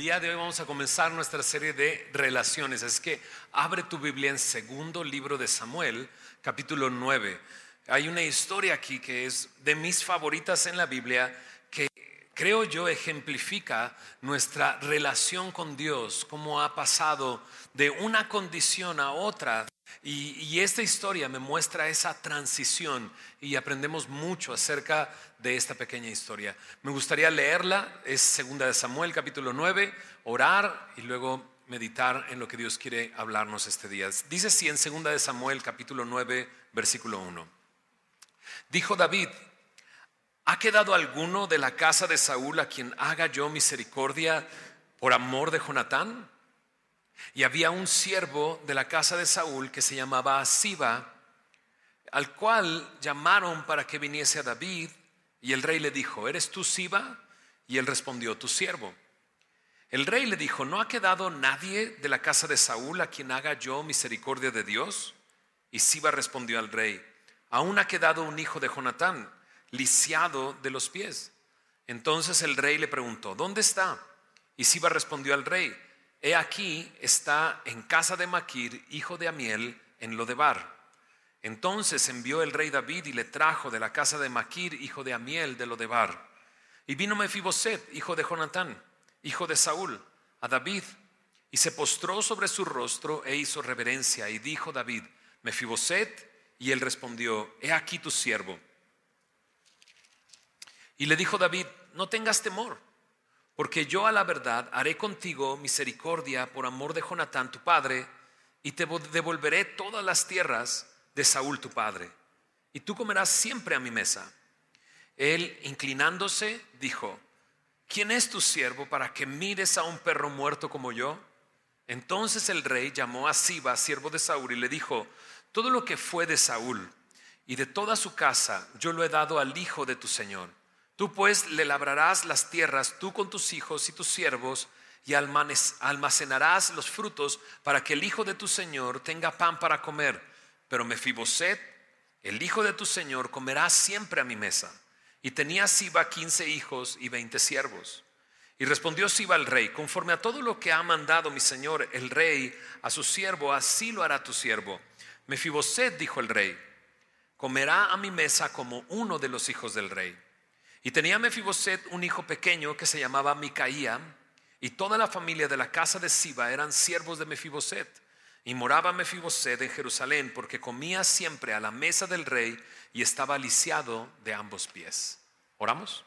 día de hoy vamos a comenzar nuestra serie de relaciones. Es que abre tu Biblia en segundo libro de Samuel, capítulo 9. Hay una historia aquí que es de mis favoritas en la Biblia, que creo yo ejemplifica nuestra relación con Dios, cómo ha pasado de una condición a otra. Y esta historia me muestra esa transición y aprendemos mucho acerca de esta pequeña historia. Me gustaría leerla, es segunda de Samuel capítulo 9, orar y luego meditar en lo que Dios quiere hablarnos este día. Dice así en segunda de Samuel capítulo 9 versículo 1. Dijo David: ¿ha quedado alguno de la casa de Saúl a quien haga yo misericordia por amor de Jonatán? Y había un siervo de la casa de Saúl que se llamaba Siba, al cual llamaron para que viniese a David. Y el rey le dijo: ¿eres tú Siba? Y él respondió: tu siervo. El rey le dijo: ¿no ha quedado nadie de la casa de Saúl a quien haga yo misericordia de Dios? Y Siba respondió al rey: aún ha quedado un hijo de Jonatán, lisiado de los pies. Entonces el rey le preguntó: ¿dónde está? Y Siba respondió al rey: he aquí, está en casa de Maquir, hijo de Amiel, en Lodebar. Entonces envió el rey David y le trajo de la casa de Maquir, hijo de Amiel, de Lodebar. Y vino Mefiboset, hijo de Jonatán, hijo de Saúl, a David, y se postró sobre su rostro e hizo reverencia. Y dijo David: Mefiboset. Y él respondió: he aquí tu siervo. Y le dijo David: no tengas temor, porque yo a la verdad haré contigo misericordia por amor de Jonatán tu padre, y te devolveré todas las tierras de Saúl tu padre, y tú comerás siempre a mi mesa. Él, inclinándose, dijo: ¿quién es tu siervo para que mires a un perro muerto como yo? Entonces el rey llamó a Siba, siervo de Saúl, y le dijo: todo lo que fue de Saúl y de toda su casa yo lo he dado al hijo de tu señor. Tú pues le labrarás las tierras, tú con tus hijos y tus siervos, y almacenarás los frutos para que el hijo de tu señor tenga pan para comer. Pero Mefiboset, el hijo de tu señor, comerá siempre a mi mesa. Y tenía Siba 15 hijos y 20 siervos. Y respondió Siba al rey: conforme a todo lo que ha mandado mi señor el rey a su siervo, así lo hará tu siervo. Mefiboset, dijo el rey, comerá a mi mesa como uno de los hijos del rey. Y tenía Mefiboset un hijo pequeño que se llamaba Micaía, y toda la familia de la casa de Siba eran siervos de Mefiboset. Y moraba Mefiboset en Jerusalén, porque comía siempre a la mesa del rey y estaba lisiado de ambos pies. ¿Oramos?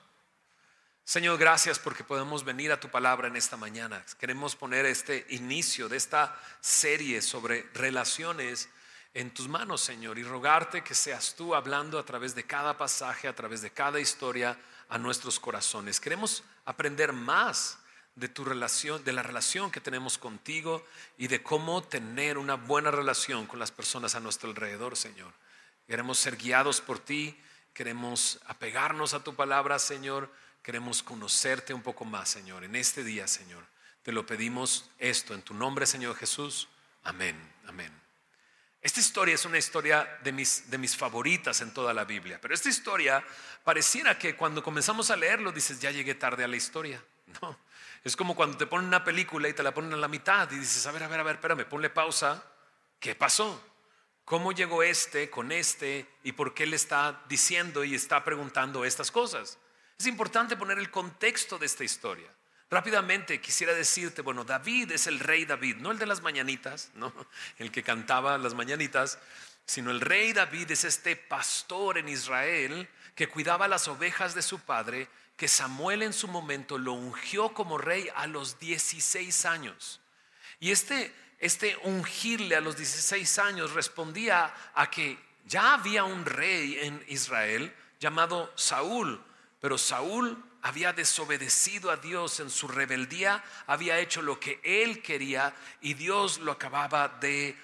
Señor, gracias porque podemos venir a tu palabra en esta mañana. Queremos poner este inicio de esta serie sobre relaciones en tus manos, Señor, y rogarte que seas tú hablando a través de cada pasaje, a través de cada historia a nuestros corazones. Queremos aprender más de tu relación, de la relación que tenemos contigo y de cómo tener una buena relación con las personas a nuestro alrededor, Señor. Queremos ser guiados por ti, queremos apegarnos a tu palabra, Señor. Queremos conocerte un poco más, Señor, en este día, Señor. Te lo pedimos esto en tu nombre, Señor Jesús. Amén, amén. Esta historia es una historia de mis favoritas en toda la Biblia. Pero esta historia pareciera que cuando comenzamos a leerlo dices: ya llegué tarde a la historia. No, es como cuando te ponen una película y te la ponen a la mitad y dices: a ver, espérame, ponle pausa. ¿Qué pasó? ¿Cómo llegó con este y por qué le está diciendo y está preguntando estas cosas? Es importante poner el contexto de esta historia. Rápidamente quisiera decirte, bueno, David es el rey David, no el de las mañanitas, no el que cantaba las mañanitas, sino el rey David es este pastor en Israel que cuidaba las ovejas de su padre, que Samuel en su momento lo ungió como rey a los 16 años. Y este ungirle a los 16 años respondía a que ya había un rey en Israel llamado Saúl, pero Saúl había desobedecido a Dios en su rebeldía, había hecho lo que él quería y Dios lo acababa de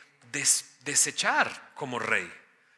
desechar como rey.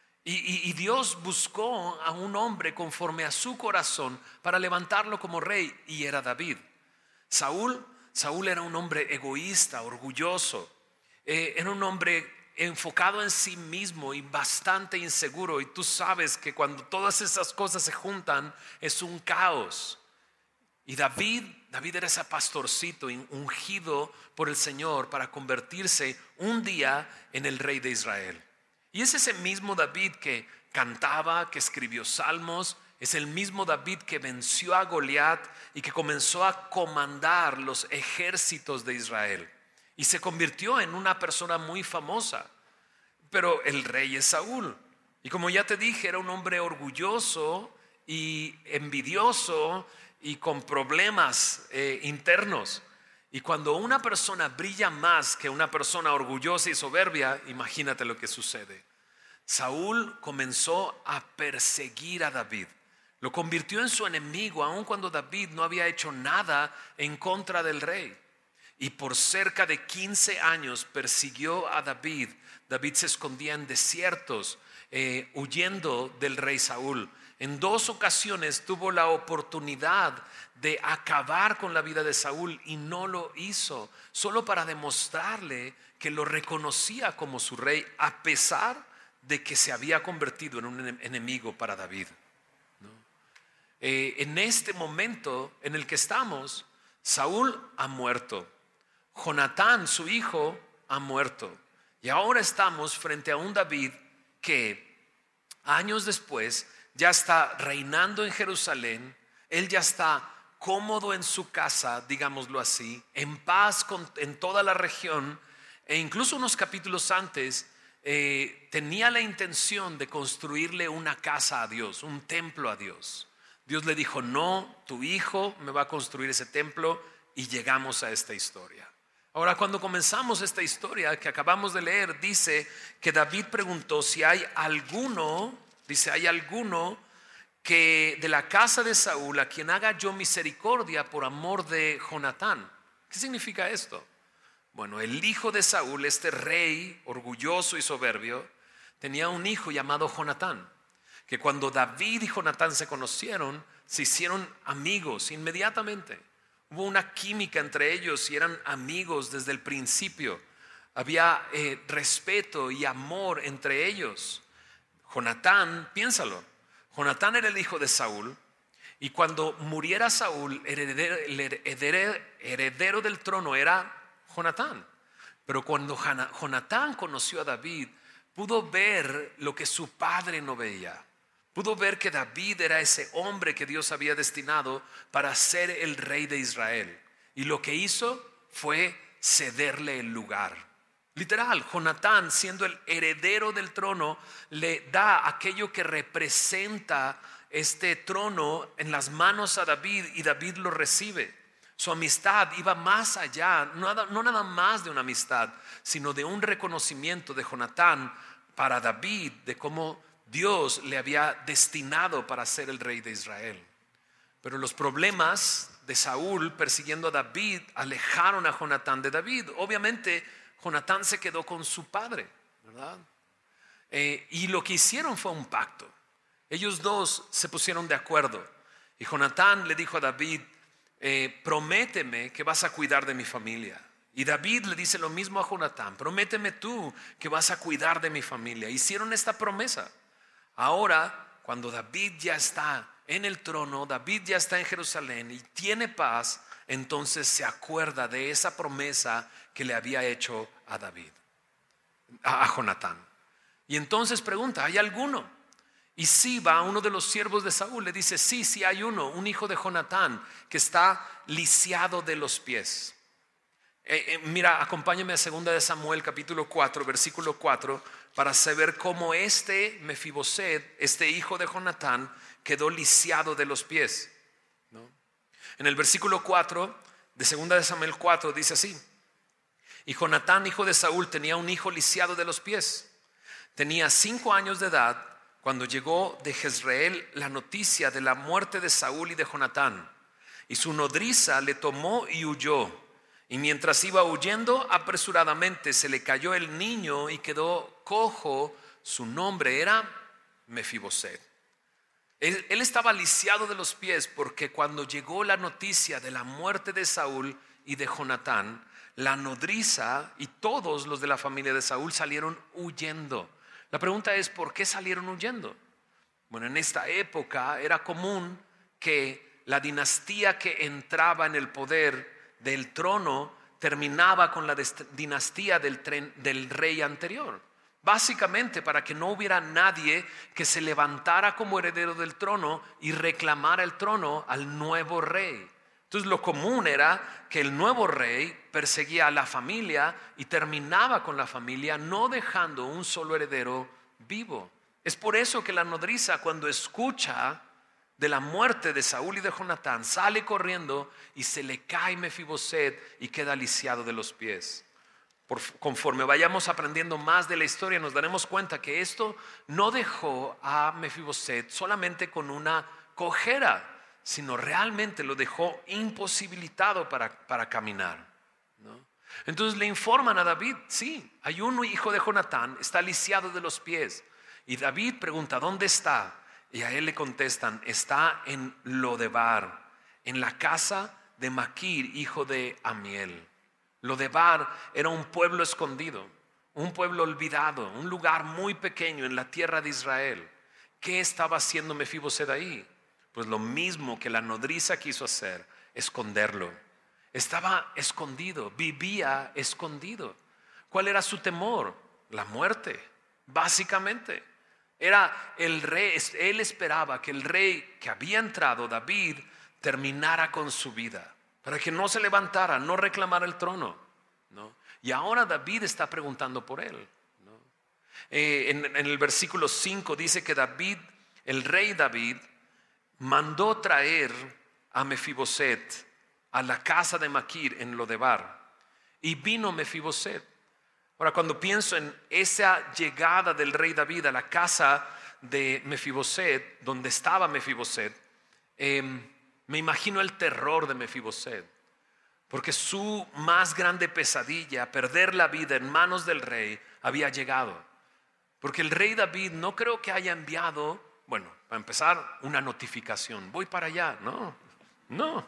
Y Dios buscó a un hombre conforme a su corazón para levantarlo como rey, y era David. Saúl era un hombre egoísta, orgulloso, era un hombre enfocado en sí mismo y bastante inseguro. Y tú sabes que cuando todas esas cosas se juntan es un caos. Y David era ese pastorcito ungido por el Señor para convertirse un día en el rey de Israel. Y es ese mismo David que cantaba, que escribió salmos. Es el mismo David que venció a Goliat y que comenzó a comandar los ejércitos de Israel. Y se convirtió en una persona muy famosa. Pero el rey es Saúl. Y como ya te dije, era un hombre orgulloso y envidioso y con problemas internos. Y cuando una persona brilla más que una persona orgullosa y soberbia, imagínate lo que sucede. Saúl comenzó a perseguir a David. Lo convirtió en su enemigo, aun cuando David no había hecho nada en contra del rey. Y por cerca de 15 años persiguió a David. David se escondía en desiertos, huyendo del rey Saúl. En 2 ocasiones tuvo la oportunidad de acabar con la vida de Saúl y no lo hizo, solo para demostrarle que lo reconocía como su rey, a pesar de que se había convertido en un enemigo para David. En este momento en el que estamos, Saúl ha muerto, Jonatán, su hijo, ha muerto, y ahora estamos frente a un David que años después ya está reinando en Jerusalén. Él ya está cómodo en su casa, digámoslo así, en paz en toda la región, e incluso unos capítulos antes tenía la intención de construirle una casa a Dios, un templo a Dios. Dios le dijo: no, tu hijo me va a construir ese templo, y llegamos a esta historia. Ahora, cuando comenzamos esta historia que acabamos de leer, dice que David preguntó si hay alguno, que de la casa de Saúl a quien haga yo misericordia por amor de Jonatán. ¿Qué significa esto? Bueno, el hijo de Saúl, este rey orgulloso y soberbio, tenía un hijo llamado Jonatán, que cuando David y Jonatán se conocieron, se hicieron amigos inmediatamente. Hubo una química entre ellos y eran amigos desde el principio. Había respeto y amor entre ellos. Jonatán, piénsalo, Jonatán era el hijo de Saúl, y cuando muriera Saúl, el heredero del trono era Jonatán. Pero cuando Jonatán conoció a David, pudo ver lo que su padre no veía. Pudo ver que David era ese hombre que Dios había destinado para ser el rey de Israel. Y lo que hizo fue cederle el lugar. Literal, Jonatán, siendo el heredero del trono, le da aquello que representa este trono en las manos a David, y David lo recibe. Su amistad iba más allá, no nada más de una amistad, sino de un reconocimiento de Jonatán para David, de cómo Dios le había destinado para ser el rey de Israel. Pero los problemas de Saúl persiguiendo a David alejaron a Jonatán de David. Obviamente Jonatán se quedó con su padre, ¿verdad? Y lo que hicieron fue un pacto. Ellos dos se pusieron de acuerdo, y Jonatán le dijo a David: prométeme que vas a cuidar de mi familia. Y David le dice lo mismo a Jonatán: prométeme tú que vas a cuidar de mi familia. Hicieron esta promesa. Ahora, cuando David ya está en el trono, David ya está en Jerusalén y tiene paz, entonces se acuerda de esa promesa que le había hecho a David, a Jonatán. Y entonces pregunta: ¿hay alguno? Y Siba, uno de los siervos de Saúl, le dice: sí hay uno, un hijo de Jonatán, que está lisiado de los pies. Mira, acompáñame a 2 de Samuel capítulo 4, versículo 4, para saber cómo este Mefiboset, este hijo de Jonatán, quedó lisiado de los pies, ¿no? En el versículo 4 de 2 de Samuel 4 dice así: y Jonatán, hijo de Saúl, tenía un hijo lisiado de los pies. Tenía 5 años de edad cuando llegó de Jezreel la noticia de la muerte de Saúl y de Jonatán. Y su nodriza le tomó y huyó. Y mientras iba huyendo apresuradamente, se le cayó el niño y quedó cojo. Su nombre era Mefiboset. Él estaba lisiado de los pies porque cuando llegó la noticia de la muerte de Saúl y de Jonatán, la nodriza y todos los de la familia de Saúl salieron huyendo. La pregunta es: ¿por qué salieron huyendo? Bueno, en esta época era común que la dinastía que entraba en el poder del trono terminaba con la dinastía del rey anterior. Básicamente para que no hubiera nadie que se levantara como heredero del trono y reclamara el trono al nuevo rey. Entonces lo común era que el nuevo rey perseguía a la familia y terminaba con la familia, no dejando un solo heredero vivo. Es por eso que la nodriza, cuando escucha de la muerte de Saúl y de Jonatán, sale corriendo y se le cae Mefiboset y queda lisiado de los pies. Conforme vayamos aprendiendo más de la historia, nos daremos cuenta que esto no dejó a Mefiboset solamente con una cojera, sino realmente lo dejó imposibilitado para caminar, ¿no? Entonces le informan a David: sí, hay un hijo de Jonatán, está lisiado de los pies. Y David pregunta: ¿dónde está? Y a él le contestan: está en Lodebar, en la casa de Maquir, hijo de Amiel. Lodebar era un pueblo escondido, un pueblo olvidado, un lugar muy pequeño en la tierra de Israel. ¿Qué estaba haciendo Mefiboset ahí? Pues lo mismo que la nodriza quiso hacer: esconderlo. Estaba escondido, vivía escondido. ¿Cuál era su temor? La muerte, básicamente. Era el rey. Él esperaba que el rey que había entrado, David, terminara con su vida, para que no se levantara, no reclamara el trono, ¿no? Y ahora David está preguntando por él, ¿no? En el versículo 5 dice que David, el rey David, mandó traer a Mefiboset a la casa de Maquir en Lodebar, y vino Mefiboset. Ahora, cuando pienso en esa llegada del rey David a la casa de Mefiboset, donde estaba Mefiboset, me imagino el terror de Mefiboset, porque su más grande pesadilla, perder la vida en manos del rey, había llegado. Porque el rey David no creo que haya enviado, bueno, para empezar, una notificación: voy para allá. No.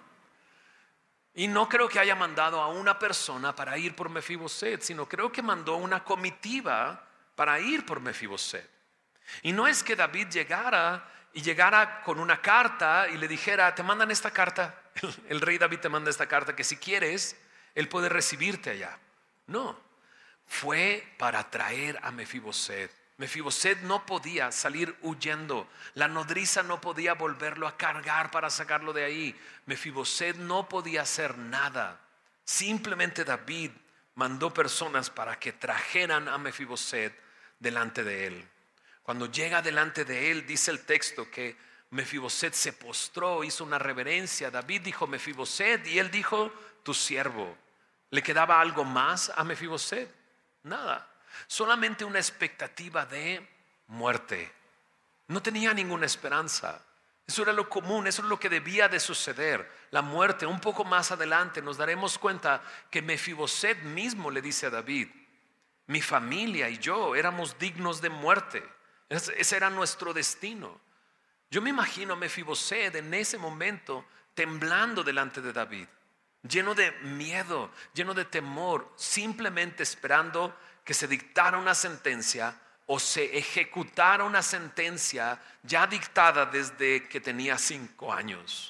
Y no creo que haya mandado a una persona para ir por Mefiboset, sino creo que mandó una comitiva para ir por Mefiboset. Y no es que David llegara con una carta y le dijera: te mandan esta carta, el rey David te manda esta carta, que si quieres, él puede recibirte allá. No, fue para traer a Mefiboset. Mefiboset no podía salir huyendo. La nodriza no podía volverlo a cargar para sacarlo de ahí. Mefiboset no podía hacer nada. Simplemente David mandó personas para que trajeran a Mefiboset delante de él. Cuando llega delante de él, dice el texto que Mefiboset se postró, hizo una reverencia. David dijo: Mefiboset, y él dijo: tu siervo. ¿Le quedaba algo más a Mefiboset? Nada. Solamente una expectativa de muerte. No tenía ninguna esperanza. Eso era lo común, eso es lo que debía de suceder, la muerte. Un poco más adelante nos daremos cuenta que Mefiboset mismo le dice a David: mi familia y yo éramos dignos de muerte. Ese era nuestro destino. Yo me imagino a Mefiboset en ese momento temblando delante de David, lleno de miedo, lleno de temor, simplemente esperando que se dictara una sentencia o se ejecutara una sentencia ya dictada desde que tenía 5 años.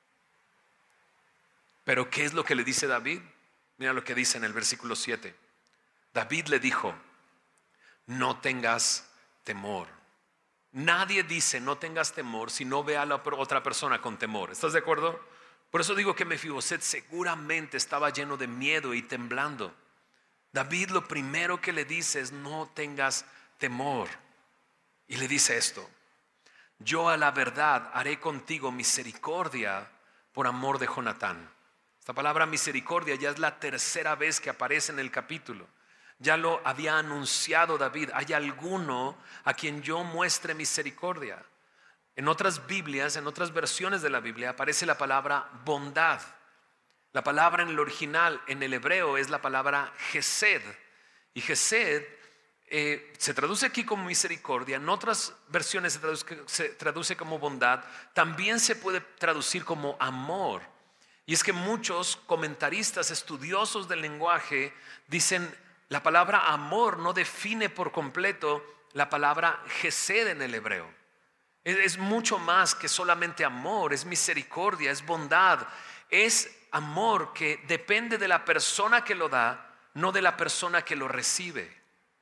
Pero ¿qué es lo que le dice David? Mira lo que dice en el versículo 7. David le dijo: no tengas temor. Nadie dice no tengas temor si no ve a la otra persona con temor. ¿Estás de acuerdo? Por eso digo que Mefiboset seguramente estaba lleno de miedo y temblando. David lo primero que le dice es: no tengas temor. Y le dice esto: yo a la verdad haré contigo misericordia por amor de Jonatán. Esta palabra misericordia ya es la tercera vez que aparece en el capítulo. Ya lo había anunciado David: hay alguno a quien yo muestre misericordia. En otras Biblias, en otras versiones de la Biblia, aparece la palabra bondad. La palabra en el original, en el hebreo, es la palabra Gesed. Y Gesed se traduce aquí como misericordia. En otras versiones se traduce como bondad. También se puede traducir como amor. Y es que muchos comentaristas estudiosos del lenguaje dicen: la palabra amor no define por completo la palabra Gesed en el hebreo. Es mucho más que solamente amor, es misericordia, es bondad, es amor que depende de la persona que lo da, no de la persona que lo recibe.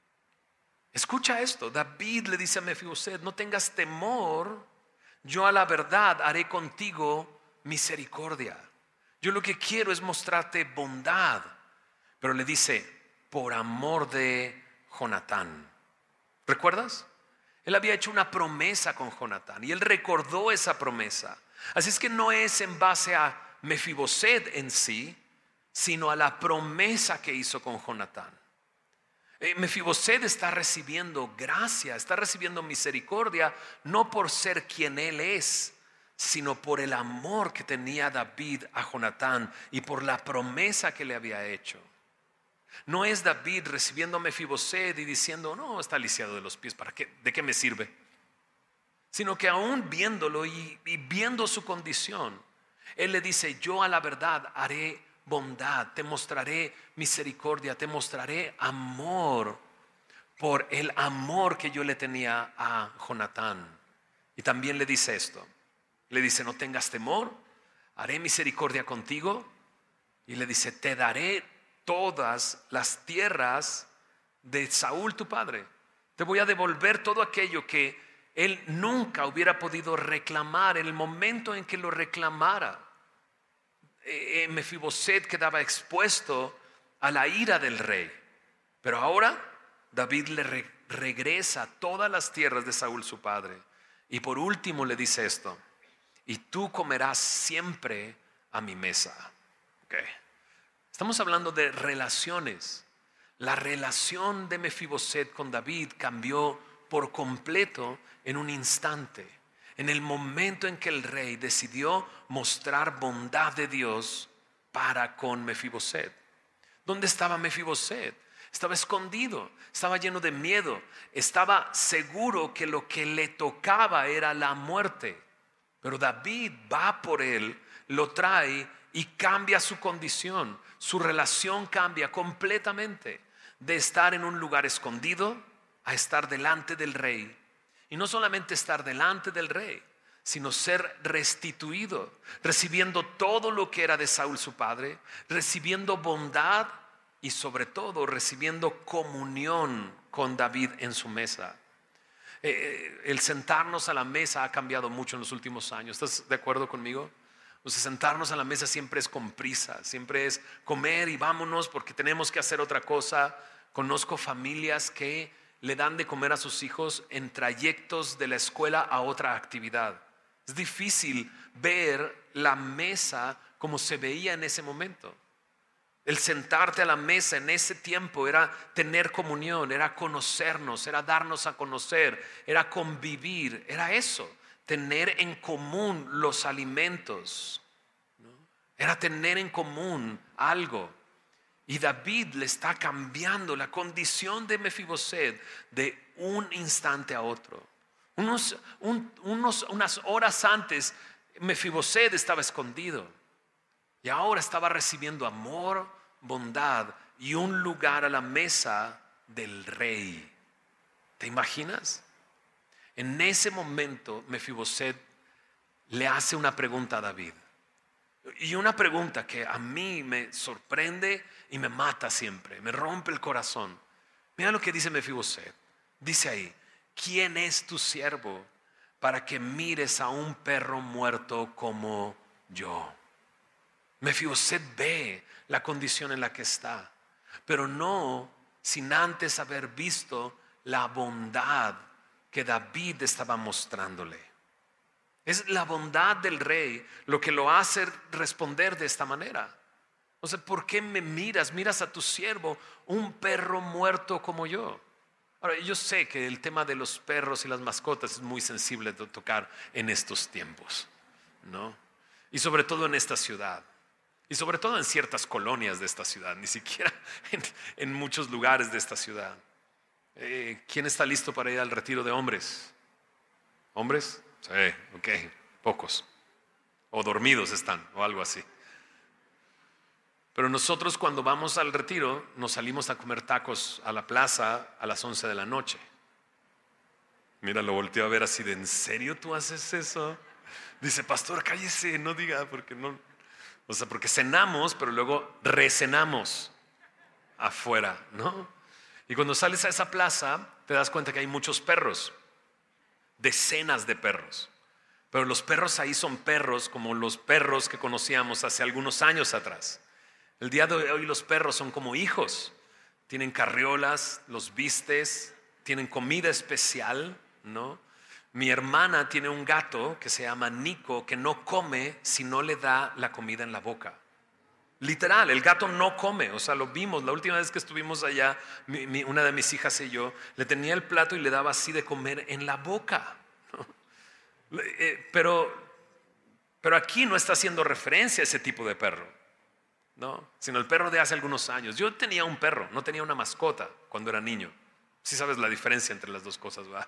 Escucha esto, David le dice a Mefiboset: no tengas temor, yo a la verdad haré contigo misericordia. Yo lo que quiero es mostrarte bondad. Pero le dice: por amor de Jonatán. ¿Recuerdas? Él había hecho una promesa con Jonatán y él recordó esa promesa. Así es que no es en base a Mefiboset en sí, sino a la promesa que hizo con Jonatán. Mefiboset está recibiendo gracia, está recibiendo misericordia, no por ser quien él es, sino por el amor que tenía David a Jonatán y por la promesa que le había hecho. No es David recibiendo a Mefiboset y diciendo: no, está lisiado de los pies, ¿para qué? ¿De qué me sirve? Sino que aún viéndolo y viendo su condición, él le dice: yo a la verdad haré bondad, te mostraré misericordia, te mostraré amor, por el amor que yo le tenía a Jonatán. Y también le dice esto, le dice: no tengas temor, haré misericordia contigo. Y le dice: te daré todas las tierras de Saúl tu padre. Te voy a devolver todo aquello que él nunca hubiera podido reclamar. En el momento en que lo reclamara, Mefiboset quedaba expuesto a la ira del rey. Pero ahora David le regresa todas las tierras de Saúl su padre. Y por último le dice esto: y tú comerás siempre a mi mesa. Okay. Estamos hablando de relaciones. La relación de Mefiboset con David cambió por completo en un instante. En el momento en que el rey decidió mostrar bondad de Dios para con Mefiboset. ¿Dónde estaba Mefiboset? Estaba escondido, estaba lleno de miedo, estaba seguro que lo que le tocaba era la muerte. Pero David va por él, lo trae y cambia su condición. Su relación cambia completamente de estar en un lugar escondido a estar delante del rey. Y no solamente estar delante del rey, sino ser restituido, recibiendo todo lo que era de Saúl su padre, recibiendo bondad y sobre todo recibiendo comunión con David en su mesa. El sentarnos a la mesa ha cambiado mucho en los últimos años. ¿Estás de acuerdo conmigo? O sea, sentarnos a la mesa siempre es con prisa, siempre es comer y vámonos porque tenemos que hacer otra cosa. Conozco familias que le dan de comer a sus hijos en trayectos de la escuela a otra actividad. Es difícil ver la mesa como se veía en ese momento. El sentarte a la mesa en ese tiempo era tener comunión, era conocernos, era darnos a conocer, era convivir, era eso, tener en común los alimentos, ¿no? Era tener en común algo. Y David le está cambiando la condición de Mefiboset de un instante a otro. Unas horas antes Mefiboset estaba escondido y ahora estaba recibiendo amor, bondad y un lugar a la mesa del rey. ¿Te imaginas? En ese momento Mefiboset le hace una pregunta a David. Y una pregunta que a mí me sorprende y me mata siempre, me rompe el corazón. Mira lo que dice Mefiboset. Dice ahí: ¿quién es tu siervo para que mires a un perro muerto como yo? Mefiboset ve la condición en la que está, pero no sin antes haber visto la bondad que David estaba mostrándole. Es la bondad del rey lo que lo hace responder de esta manera. O sea, ¿por qué me miras? Miras a tu siervo, un perro muerto como yo. Ahora, yo sé que el tema de los perros y las mascotas es muy sensible de tocar en estos tiempos, ¿no? Y sobre todo en esta ciudad. Y sobre todo en ciertas colonias de esta ciudad, ni siquiera en muchos lugares de esta ciudad. ¿Quién está listo para ir al retiro de hombres? ¿Hombres? Sí, ok, pocos. O dormidos están, o algo así. Pero nosotros cuando vamos al retiro nos salimos a comer tacos a la plaza a las 11 de la noche. Mira, lo volteó a ver así de, ¿en serio tú haces eso? Dice, pastor, cállese, no diga, porque no. O sea, porque cenamos, pero luego recenamos afuera, ¿no? Y cuando sales a esa plaza, te das cuenta que hay muchos perros, decenas de perros. Pero los perros ahí son perros como los perros que conocíamos hace algunos años atrás. El día de hoy los perros son como hijos. Tienen carriolas, los vistes, tienen comida especial, ¿no? Mi hermana tiene un gato que se llama Nico, que no come si no le da la comida en la boca. Literal, el gato no come. O sea, lo vimos la última vez que estuvimos allá, una de mis hijas y yo, le tenía el plato y le daba así de comer en la boca, ¿no? Pero aquí no está haciendo referencia a ese tipo de perro, ¿no? Sino el perro de hace algunos años. Yo tenía un perro, no tenía una mascota cuando era niño. Sí sabes la diferencia entre las dos cosas, ¿verdad?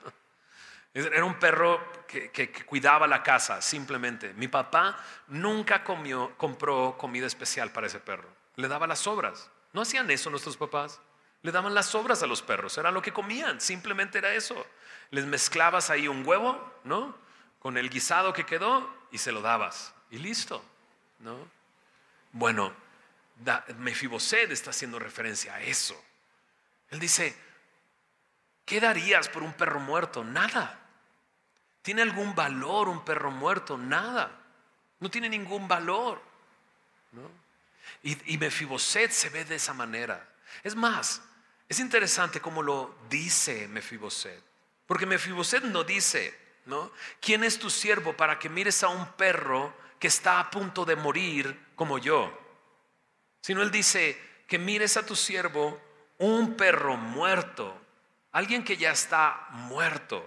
Era un perro que cuidaba la casa, simplemente. Mi papá nunca compró comida especial para ese perro. Le daba las sobras. ¿No hacían eso nuestros papás? Le daban las sobras a los perros, era lo que comían, simplemente era eso. Les mezclabas ahí un huevo, ¿no? Con el guisado que quedó y se lo dabas. Y listo, ¿no? Bueno, Mefiboset está haciendo referencia a eso. Él dice, ¿qué darías por un perro muerto? Nada. ¿Tiene algún valor un perro muerto? Nada. No tiene ningún valor, ¿no? Y Mefiboset se ve de esa manera. Es más, es interesante cómo lo dice Mefiboset. Porque Mefiboset no dice, ¿no? ¿Quién es tu siervo para que mires a un perro que está a punto de morir como yo? Sino él dice que mires a tu siervo un perro muerto, alguien que ya está muerto,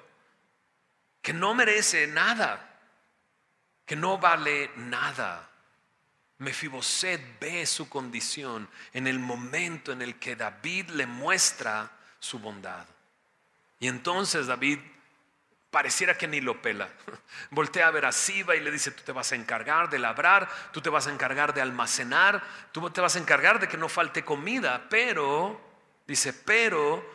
que no merece nada, que no vale nada. Mefiboset ve su condición en el momento en el que David le muestra su bondad. Y entonces David pareciera que ni lo pela. Voltea a ver a Siba y le dice, tú te vas a encargar de labrar, tú te vas a encargar de almacenar, tú te vas a encargar de que no falte comida. Pero, dice, pero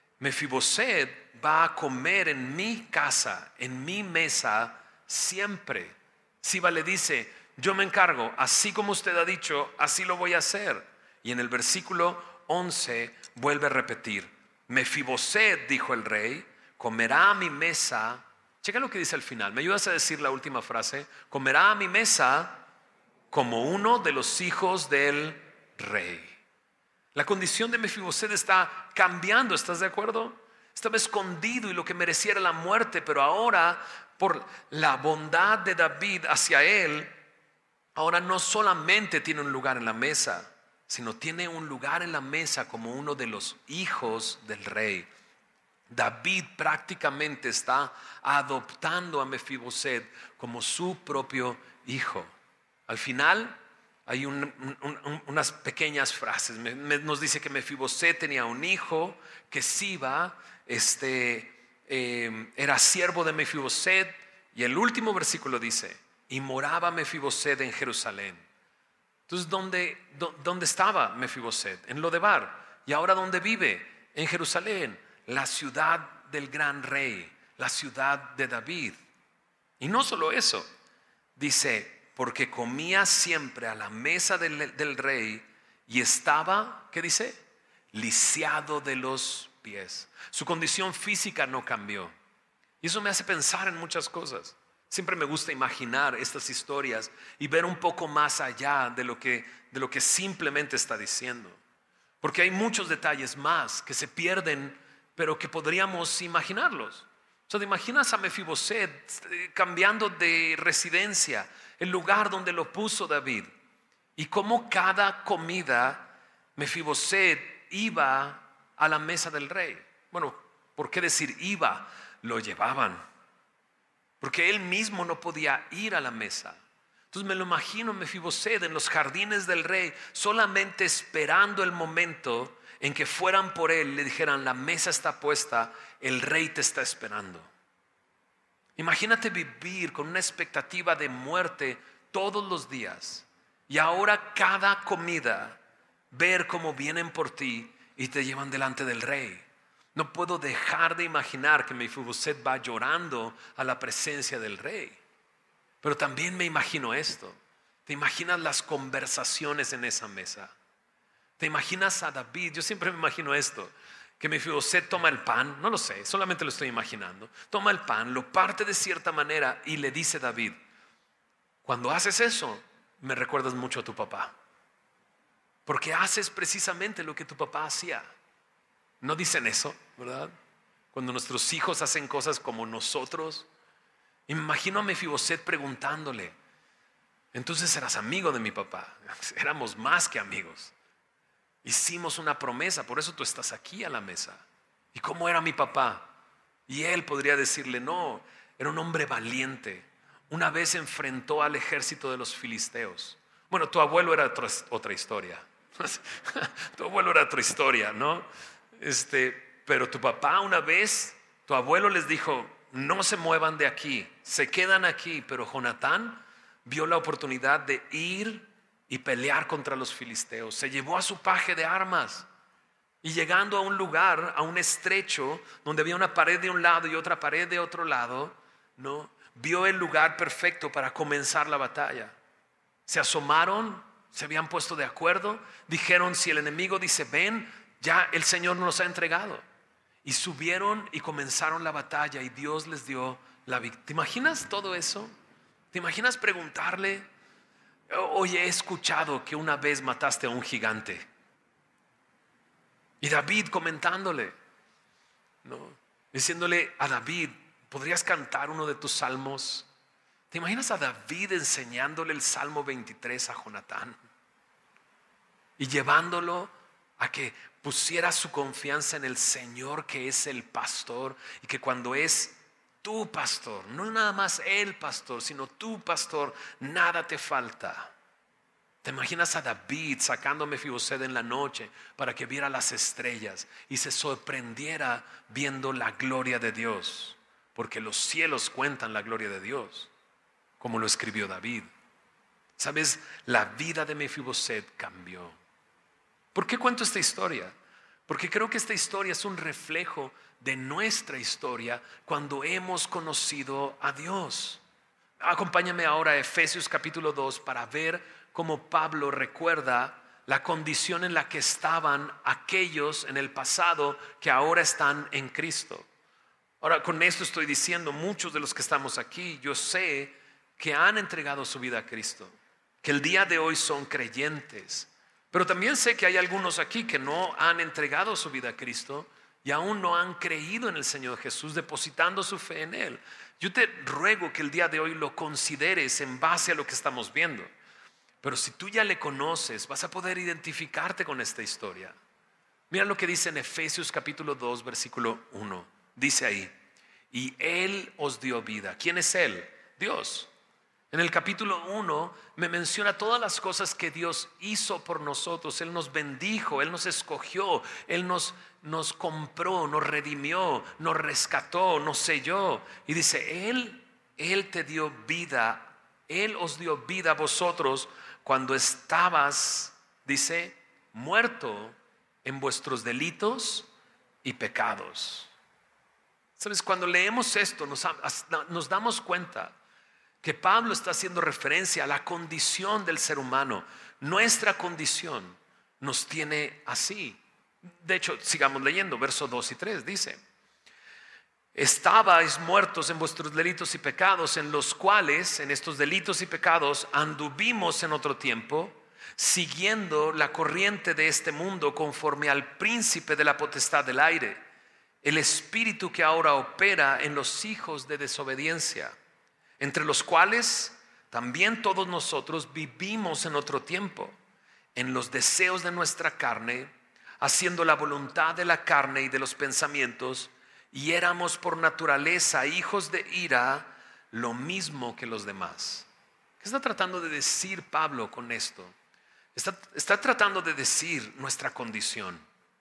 Mefiboset va a comer en mi casa, en mi mesa, siempre. Siba le dice, yo me encargo, así como usted ha dicho, así lo voy a hacer. Y en el versículo 11 vuelve a repetir, Mefiboset, dijo el rey, comerá a mi mesa. Checa lo que dice al final. ¿Me ayudas a decir la última frase? Comerá a mi mesa como uno de los hijos del rey. La condición de Mefiboset está cambiando, ¿estás de acuerdo? Estaba escondido y lo que merecía era la muerte, pero ahora, por la bondad de David hacia él, ahora no solamente tiene un lugar en la mesa, sino tiene un lugar en la mesa como uno de los hijos del rey. David prácticamente está adoptando a Mefiboset como su propio hijo. Al final hay unas pequeñas frases. Nos dice que Mefiboset tenía un hijo, que Siba era siervo de Mefiboset, y el último versículo dice, y moraba Mefiboset en Jerusalén. Entonces, ¿dónde estaba Mefiboset? En Lodebar. ¿Y ahora dónde vive? En Jerusalén, la ciudad del gran rey, la ciudad de David. Y no solo eso, dice, porque comía siempre a la mesa del rey y estaba, ¿qué dice? Lisiado de los pies. Su condición física no cambió. Y eso me hace pensar en muchas cosas. Siempre me gusta imaginar estas historias y ver un poco más allá de lo que simplemente está diciendo. Porque hay muchos detalles más que se pierden, pero que podríamos imaginarlos. O sea, ¿te imaginas a Mefiboset cambiando de residencia, el lugar donde lo puso David? Y cómo cada comida Mefiboset iba a la mesa del rey. Bueno, ¿por qué decir iba? Lo llevaban. Porque él mismo no podía ir a la mesa. Entonces me lo imagino Mefiboset en los jardines del rey, solamente esperando el momento en que fueran por él, le dijeran, la mesa está puesta, el rey te está esperando. Imagínate vivir con una expectativa de muerte todos los días, y ahora cada comida ver cómo vienen por ti y te llevan delante del rey. No puedo dejar de imaginar que Mefiboset va llorando a la presencia del rey. Pero también me imagino esto. ¿Te imaginas las conversaciones en esa mesa? ¿Te imaginas a David? Yo siempre me imagino esto, que Mefiboset toma el pan, no lo sé, solamente lo estoy imaginando. Toma el pan, lo parte de cierta manera y le dice a David: cuando haces eso, me recuerdas mucho a tu papá. Porque haces precisamente lo que tu papá hacía. ¿No dicen eso, verdad? Cuando nuestros hijos hacen cosas como nosotros. Y me imagino a Mefiboset preguntándole: entonces eras amigo de mi papá. Éramos más que amigos. Hicimos una promesa, por eso tú estás aquí a la mesa. ¿Y cómo era mi papá? Y él podría decirle: no, era un hombre valiente. Una vez enfrentó al ejército de los filisteos. Bueno, tu abuelo era otra historia. Tu abuelo era otra historia, ¿no? Pero tu papá una vez, tu abuelo les dijo: no se muevan de aquí, se quedan aquí. Pero Jonatán vio la oportunidad de ir y pelear contra los filisteos. Se llevó a su paje de armas y llegando a un lugar, a un estrecho donde había una pared de un lado y otra pared de otro lado, ¿no? Vio el lugar perfecto para comenzar la batalla. Se asomaron, se habían puesto de acuerdo, dijeron: si el enemigo dice ven, ya el Señor nos ha entregado. Y subieron y comenzaron la batalla y Dios les dio la victoria. ¿Te imaginas todo eso? ¿Te imaginas preguntarle: oye, he escuchado que una vez mataste a un gigante? Y David comentándole, ¿no? Diciéndole a David: ¿podrías cantar uno de tus salmos? ¿Te imaginas a David enseñándole el Salmo 23 a Jonatán? Y llevándolo a que pusiera su confianza en el Señor, que es el pastor, y que cuando es tu pastor, no nada más el pastor, sino tu pastor, nada te falta. ¿Te imaginas a David sacando a Mefiboset en la noche para que viera las estrellas y se sorprendiera viendo la gloria de Dios? Porque los cielos cuentan la gloria de Dios, como lo escribió David. ¿Sabes? La vida de Mefiboset cambió. ¿Por qué cuento esta historia? Porque creo que esta historia es un reflejo de nuestra historia cuando hemos conocido a Dios. Acompáñame ahora a Efesios capítulo 2 para ver cómo Pablo recuerda la condición en la que estaban aquellos en el pasado que ahora están en Cristo. Ahora, con esto estoy diciendo, muchos de los que estamos aquí, yo sé que han entregado su vida a Cristo, que el día de hoy son creyentes. Pero también sé que hay algunos aquí que no han entregado su vida a Cristo y aún no han creído en el Señor Jesús, depositando su fe en Él. Yo te ruego que el día de hoy lo consideres en base a lo que estamos viendo. Pero si tú ya le conoces, vas a poder identificarte con esta historia. Mira lo que dice en Efesios capítulo 2, versículo 1. Dice ahí: y Él os dio vida. ¿Quién es Él? Dios. En el capítulo 1 me menciona todas las cosas que Dios hizo por nosotros. Él nos bendijo, Él nos escogió, Él nos compró, nos redimió, nos rescató, nos selló. Y dice: Él te dio vida, Él os dio vida a vosotros cuando estabas, dice, muerto en vuestros delitos y pecados. ¿Sabes? Cuando leemos esto nos damos cuenta que Pablo está haciendo referencia a la condición del ser humano. Nuestra condición nos tiene así. De hecho, sigamos leyendo, versos 2 y 3 dice: estabais muertos en vuestros delitos y pecados, en los cuales, en estos delitos y pecados, anduvimos en otro tiempo, siguiendo la corriente de este mundo, conforme al príncipe de la potestad del aire, el espíritu que ahora opera en los hijos de desobediencia, entre los cuales también todos nosotros vivimos en otro tiempo, en los deseos de nuestra carne, haciendo la voluntad de la carne y de los pensamientos, y éramos por naturaleza hijos de ira, lo mismo que los demás. ¿Qué está tratando de decir Pablo con esto? Está tratando de decir nuestra condición.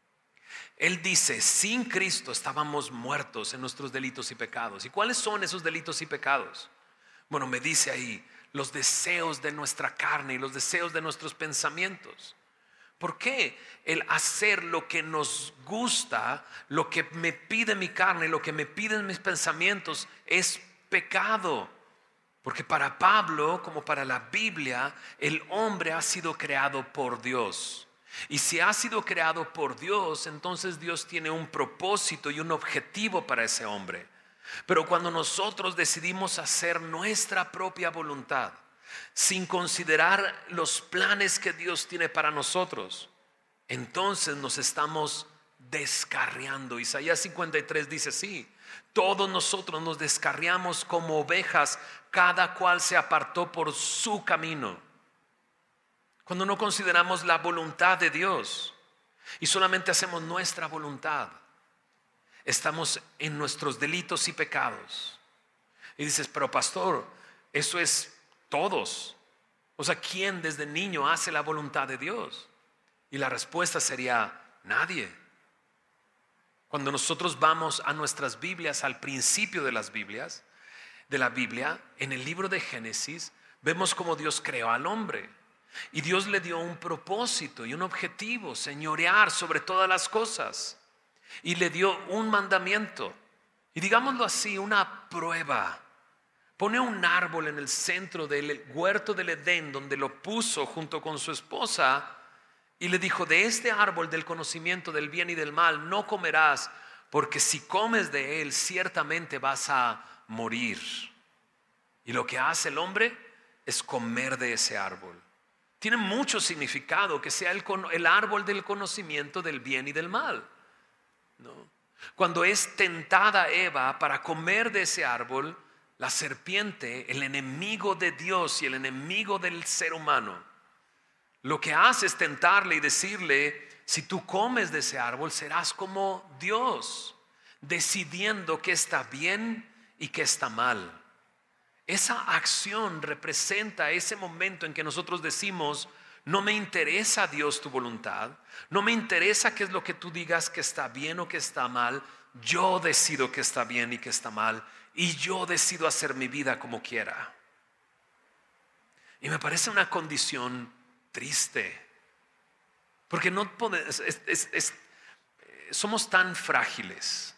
Él dice: sin Cristo estábamos muertos en nuestros delitos y pecados. ¿Y cuáles son esos delitos y pecados? Bueno, me dice ahí: los deseos de nuestra carne y los deseos de nuestros pensamientos. ¿Por qué el hacer lo que nos gusta, lo que me pide mi carne, lo que me piden mis pensamientos es pecado? Porque para Pablo, como para la Biblia, el hombre ha sido creado por Dios. Y si ha sido creado por Dios, entonces Dios tiene un propósito y un objetivo para ese hombre. Pero cuando nosotros decidimos hacer nuestra propia voluntad, sin considerar los planes que Dios tiene para nosotros, entonces nos estamos descarriando. Isaías 53 dice así: todos nosotros nos descarriamos como ovejas, cada cual se apartó por su camino. Cuando no consideramos la voluntad de Dios y solamente hacemos nuestra voluntad, estamos en nuestros delitos y pecados. Y dices, pero pastor, eso es todos. O sea, ¿quién desde niño hace la voluntad de Dios? Y la respuesta sería nadie. Cuando nosotros vamos a nuestras Biblias, al principio de las Biblias, de la Biblia, en el libro de Génesis, vemos cómo Dios creó al hombre. Y Dios le dio un propósito y un objetivo: señorear sobre todas las cosas. Y le dio un mandamiento. Y digámoslo así, una prueba. Pone un árbol en el centro del huerto del Edén, donde lo puso junto con su esposa. Y le dijo: de este árbol del conocimiento del bien y del mal no comerás, porque si comes de él ciertamente vas a morir. Y lo que hace el hombre es comer de ese árbol. Tiene mucho significado que sea el árbol del conocimiento del bien y del mal, ¿no? Cuando es tentada Eva para comer de ese árbol, la serpiente, el enemigo de Dios y el enemigo del ser humano, lo que hace es tentarle y decirle: si tú comes de ese árbol serás como Dios, decidiendo qué está bien y qué está mal. Esa acción representa ese momento en que nosotros decimos: no me interesa, Dios, tu voluntad, no me interesa qué es lo que tú digas que está bien o que está mal. Yo decido qué está bien y qué está mal, y yo decido hacer mi vida como quiera. Y me parece una condición triste, porque no podemos, somos tan frágiles.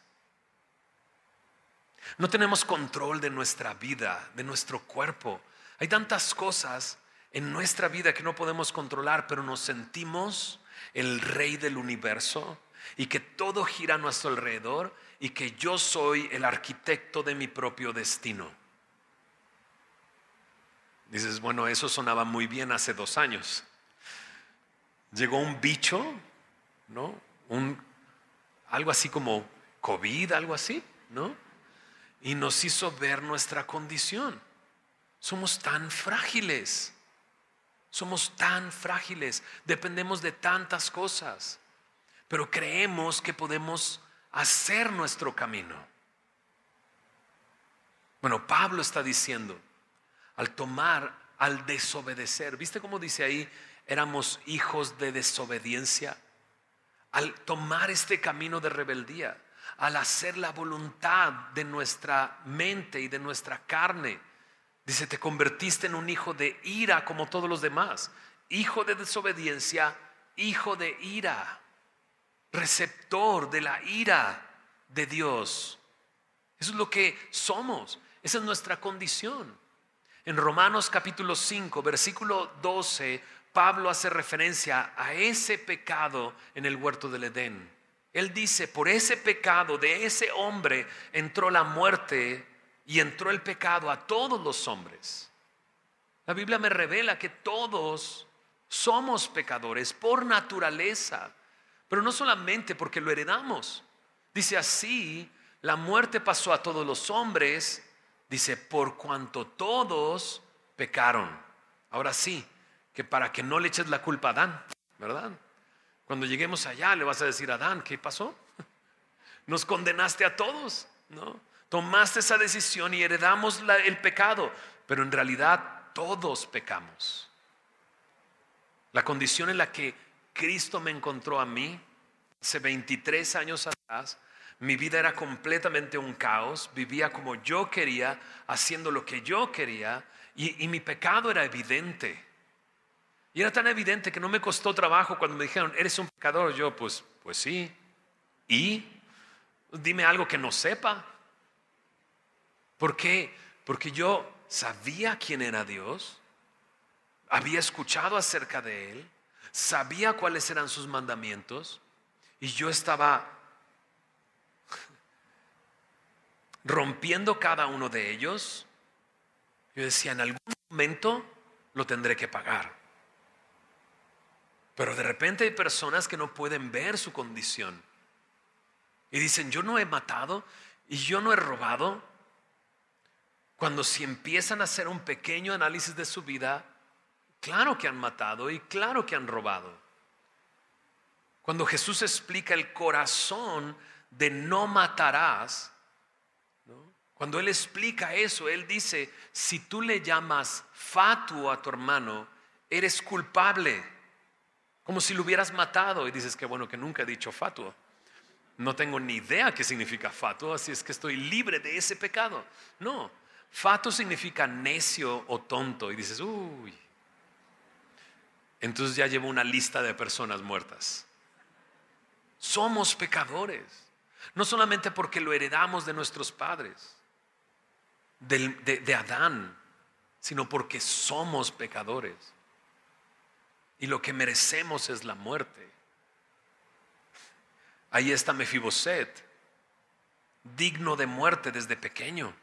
No tenemos control de nuestra vida, de nuestro cuerpo. Hay tantas cosas en nuestra vida que no podemos controlar, pero nos sentimos el rey del universo y que todo gira a nuestro alrededor y que yo soy el arquitecto de mi propio destino. Dices, bueno, eso sonaba muy bien hace 2 años. Llegó un bicho, ¿no? Algo así como COVID, algo así, ¿no? Y nos hizo ver nuestra condición. Somos tan frágiles. Somos tan frágiles. Dependemos de tantas cosas. Pero creemos que podemos hacer nuestro camino. Bueno, Pablo está diciendo, al desobedecer, ¿viste cómo dice ahí? Éramos hijos de desobediencia. Al tomar este camino de rebeldía, al hacer la voluntad de nuestra mente y de nuestra carne, dice, te convertiste en un hijo de ira como todos los demás. Hijo de desobediencia, hijo de ira, receptor de la ira de Dios. Eso es lo que somos. Esa es nuestra condición. En Romanos capítulo 5, versículo 12, Pablo hace referencia a ese pecado en el huerto del Edén. Él dice, por ese pecado de ese hombre entró la muerte y entró el pecado a todos los hombres. La Biblia me revela que todos somos pecadores por naturaleza, pero no solamente porque lo heredamos. Dice así, la muerte pasó a todos los hombres, dice, por cuanto todos pecaron. Ahora sí, que para que no le eches la culpa a Adán, ¿verdad? Cuando lleguemos allá le vas a decir a Adán, ¿qué pasó? Nos condenaste a todos, ¿no? Tomaste esa decisión y heredamos el pecado, pero en realidad todos pecamos. La condición en la que Cristo me encontró a mí hace 23 años atrás, mi vida era completamente un caos, vivía como yo quería, haciendo lo que yo quería, y mi pecado era evidente. Y era tan evidente que no me costó trabajo cuando me dijeron, eres un pecador. Yo, pues sí. ¿Y? Dime algo que no sepa. ¿Por qué? Porque yo sabía quién era Dios, había escuchado acerca de Él, sabía cuáles eran sus mandamientos y yo estaba rompiendo cada uno de ellos. Yo decía, en algún momento lo tendré que pagar. Pero de repente hay personas que no pueden ver su condición y dicen, yo no he matado y yo no he robado. Cuando si empiezan a hacer un pequeño análisis de su vida, claro que han matado y claro que han robado. Cuando Jesús explica el corazón de no matarás, ¿no? Cuando Él explica eso, Él dice, si tú le llamas fatuo a tu hermano, eres culpable, como si lo hubieras matado. Y dices, qué bueno que nunca he dicho fatuo. No tengo ni idea qué significa fatuo, así es que estoy libre de ese pecado. No, fatuo significa necio o tonto. Y dices, uy, entonces ya llevo una lista de personas muertas. Somos pecadores, no solamente porque lo heredamos de nuestros padres, de Adán, sino porque somos pecadores. Y lo que merecemos es la muerte. Ahí está Mefiboset, digno de muerte desde pequeño,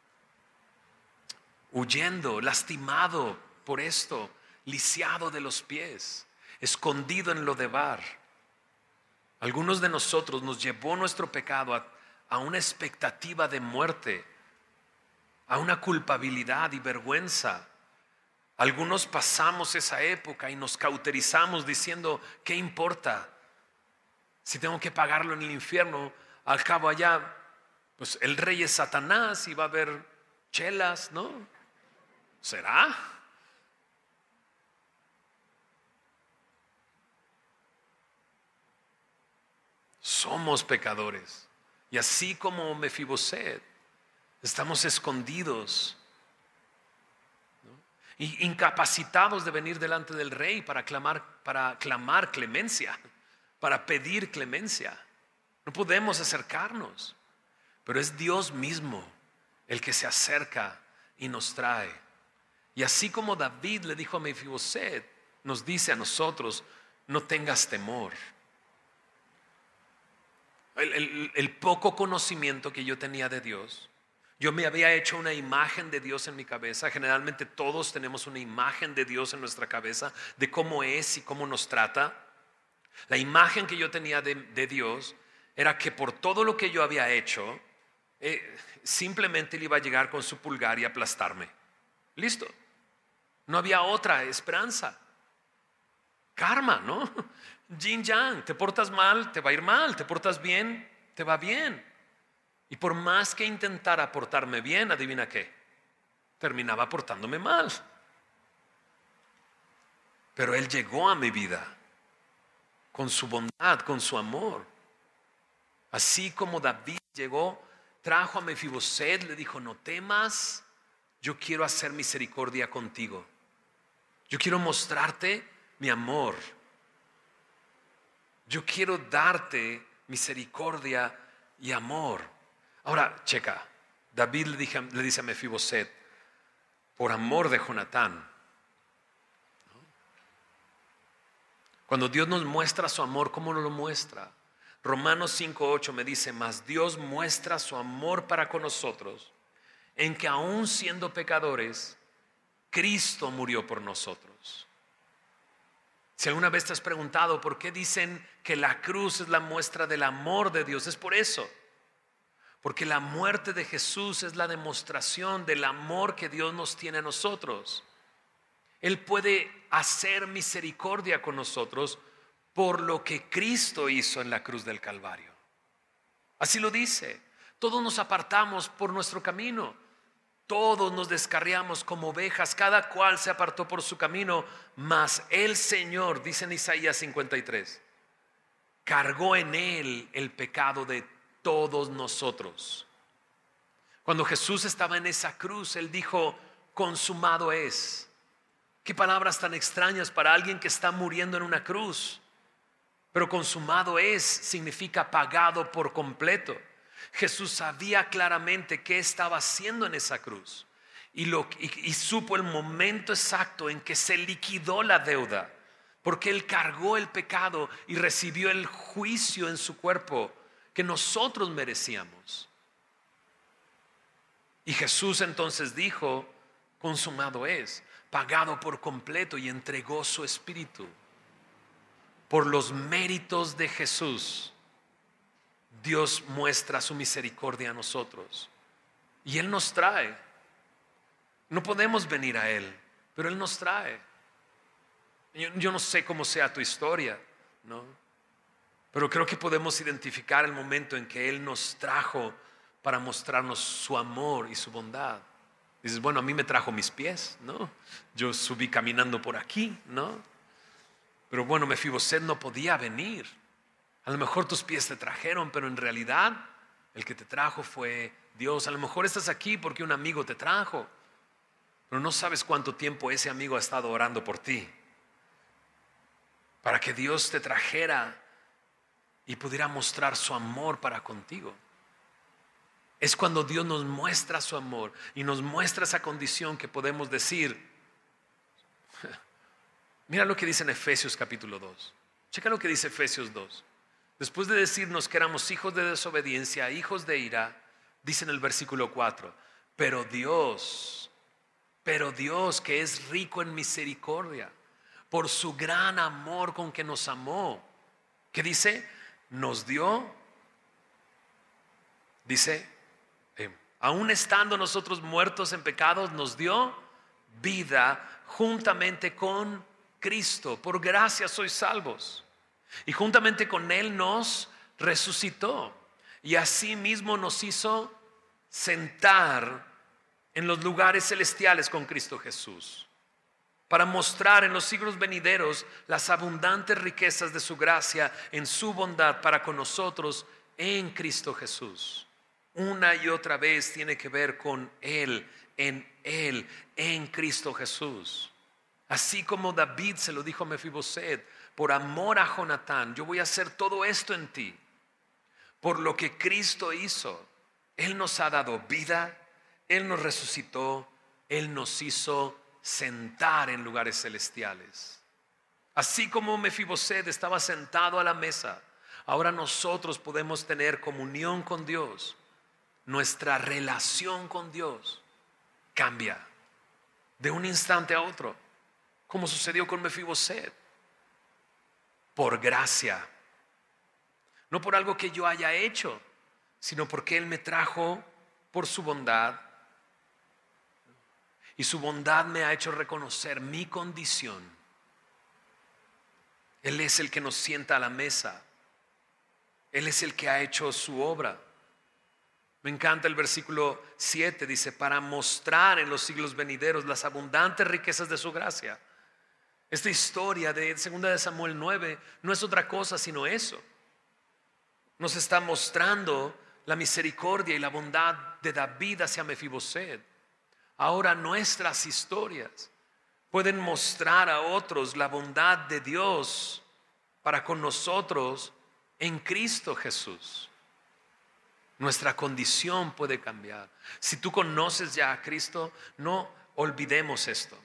huyendo, lastimado por esto, lisiado de los pies, escondido en Lodebar. Algunos de nosotros nos llevó nuestro pecado a una expectativa de muerte, a una culpabilidad y vergüenza. Algunos pasamos esa época y nos cauterizamos diciendo, ¿qué importa? Si tengo que pagarlo en el infierno, al cabo allá, pues el rey es Satanás y va a haber chelas, ¿no? ¿Será? Somos pecadores. Y así como Mefiboset, estamos escondidos, ¿no? Y incapacitados de venir delante del rey para clamar clemencia, para pedir clemencia. No podemos acercarnos, pero es Dios mismo el que se acerca y nos trae. Y así como David le dijo a Mefiboset, nos dice a nosotros, no tengas temor. El poco conocimiento que yo tenía de Dios, yo me había hecho una imagen de Dios en mi cabeza. Generalmente todos tenemos una imagen de Dios en nuestra cabeza, de cómo es y cómo nos trata. La imagen que yo tenía de Dios era que por todo lo que yo había hecho, simplemente Él iba a llegar con su pulgar y aplastarme. Listo. No había otra esperanza. Karma, ¿no? Yin yang, te portas mal, te va a ir mal, te portas bien, te va bien. Y por más que intentara portarme bien, adivina qué, terminaba portándome mal. Pero Él llegó a mi vida con su bondad, con su amor. Así como David llegó, trajo a Mefiboset, le dijo, no temas, yo quiero hacer misericordia contigo. Yo quiero mostrarte mi amor. Yo quiero darte misericordia y amor. Ahora, checa, David le dice a Mefiboset, por amor de Jonatán. Cuando Dios nos muestra su amor, ¿cómo nos lo muestra? Romanos 5:8 me dice, mas Dios muestra su amor para con nosotros, en que aún siendo pecadores, Cristo murió por nosotros. Si alguna vez te has preguntado por qué dicen que la cruz es la muestra del amor de Dios, es por eso. Porque la muerte de Jesús es la demostración del amor que Dios nos tiene a nosotros. Él puede hacer misericordia con nosotros por lo que Cristo hizo en la cruz del Calvario. Así lo dice. Todos nos apartamos por nuestro camino. Todos nos descarriamos como ovejas, cada cual se apartó por su camino, mas el Señor, dice en Isaías 53, cargó en Él el pecado de todos nosotros. Cuando Jesús estaba en esa cruz, Él dijo, consumado es. Qué palabras tan extrañas para alguien que está muriendo en una cruz. Pero consumado es significa pagado por completo. Jesús sabía claramente qué estaba haciendo en esa cruz y supo el momento exacto en que se liquidó la deuda, porque Él cargó el pecado y recibió el juicio en su cuerpo que nosotros merecíamos. Y Jesús entonces dijo, consumado es, pagado por completo, y entregó su espíritu. Por los méritos de Jesús, Dios muestra su misericordia a nosotros. Y Él nos trae. No podemos venir a Él, pero Él nos trae. Yo no sé cómo sea tu historia, ¿no? Pero creo que podemos identificar el momento en que Él nos trajo para mostrarnos su amor y su bondad. Dices, bueno, a mí me trajo mis pies, ¿no? Yo subí caminando por aquí, ¿no? Pero bueno, Mefiboset no podía venir. A lo mejor tus pies te trajeron, pero en realidad el que te trajo fue Dios. A lo mejor estás aquí porque un amigo te trajo, pero no sabes cuánto tiempo ese amigo ha estado orando por ti, para que Dios te trajera y pudiera mostrar su amor para contigo. Es cuando Dios nos muestra su amor y nos muestra esa condición que podemos decir. Mira lo que dice en Efesios capítulo 2. Checa lo que dice Efesios 2. Después de decirnos que éramos hijos de desobediencia, hijos de ira, dice en el versículo 4, pero Dios que es rico en misericordia, por su gran amor con que nos amó, ¿qué dice? Nos dio, dice, aun estando nosotros muertos en pecados, nos dio vida juntamente con Cristo. Por gracia sois salvos. Y juntamente con Él nos resucitó. Y asimismo nos hizo sentar en los lugares celestiales con Cristo Jesús, para mostrar en los siglos venideros las abundantes riquezas de su gracia en su bondad para con nosotros en Cristo Jesús. Una y otra vez tiene que ver con Él, en Cristo Jesús. Así como David se lo dijo a Mefiboset, por amor a Jonatán, yo voy a hacer todo esto en ti. Por lo que Cristo hizo, Él nos ha dado vida, Él nos resucitó, Él nos hizo sentar en lugares celestiales. Así como Mefiboset estaba sentado a la mesa, ahora nosotros podemos tener comunión con Dios. Nuestra relación con Dios cambia de un instante a otro, como sucedió con Mefiboset. Por gracia, no por algo que yo haya hecho, sino porque Él me trajo por su bondad, y su bondad me ha hecho reconocer mi condición. Él es el que nos sienta a la mesa, Él es el que ha hecho su obra. Me encanta el versículo 7, dice, para mostrar en los siglos venideros las abundantes riquezas de su gracia. Esta historia de 2 de Samuel 9 no es otra cosa sino eso. Nos está mostrando la misericordia y la bondad de David hacia Mefiboset. Ahora nuestras historias pueden mostrar a otros la bondad de Dios para con nosotros en Cristo Jesús. Nuestra condición puede cambiar. Si tú conoces ya a Cristo, no olvidemos esto.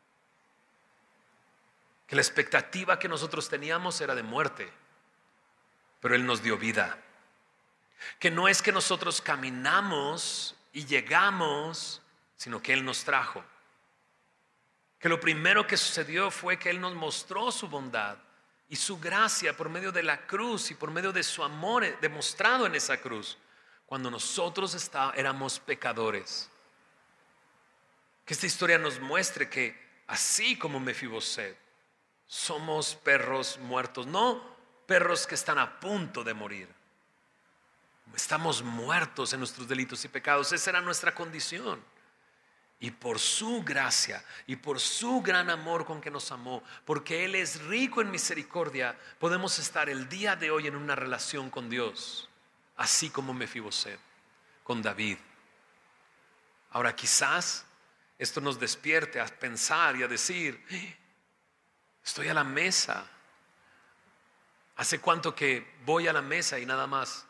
Que la expectativa que nosotros teníamos era de muerte, pero Él nos dio vida. Que no es que nosotros caminamos y llegamos, sino que Él nos trajo. Que lo primero que sucedió fue que Él nos mostró su bondad y su gracia por medio de la cruz y por medio de su amor demostrado en esa cruz, cuando nosotros éramos pecadores. Que esta historia nos muestre que así como Mefiboset, somos perros muertos, no perros que están a punto de morir. Estamos muertos en nuestros delitos y pecados. Esa era nuestra condición. Y por su gracia y por su gran amor con que nos amó, porque Él es rico en misericordia, podemos estar el día de hoy en una relación con Dios, así como Mefiboset con David. Ahora quizás esto nos despierte a pensar y a decir: estoy a la mesa. ¿Hace cuánto que voy a la mesa y nada más?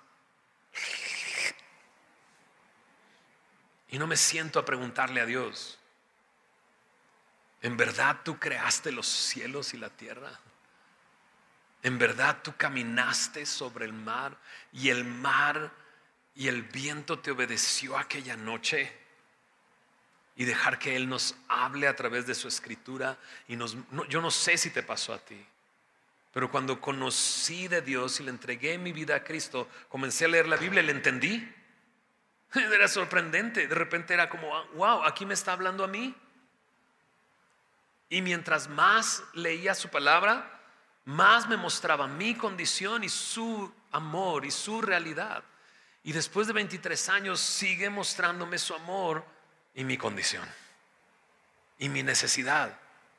Y no me siento a preguntarle a Dios: ¿en verdad tú creaste los cielos y la tierra? ¿En verdad tú caminaste sobre el mar y el viento te obedeció aquella noche? Y dejar que Él nos hable a través de su escritura. Yo no sé si te pasó a ti, pero cuando conocí de Dios y le entregué mi vida a Cristo, comencé a leer la Biblia y le entendí. Era sorprendente. De repente era como: wow, aquí me está hablando a mí. Y mientras más leía su palabra, más me mostraba mi condición y su amor y su realidad. Y después de 23 años sigue mostrándome su amor y mi condición y mi necesidad.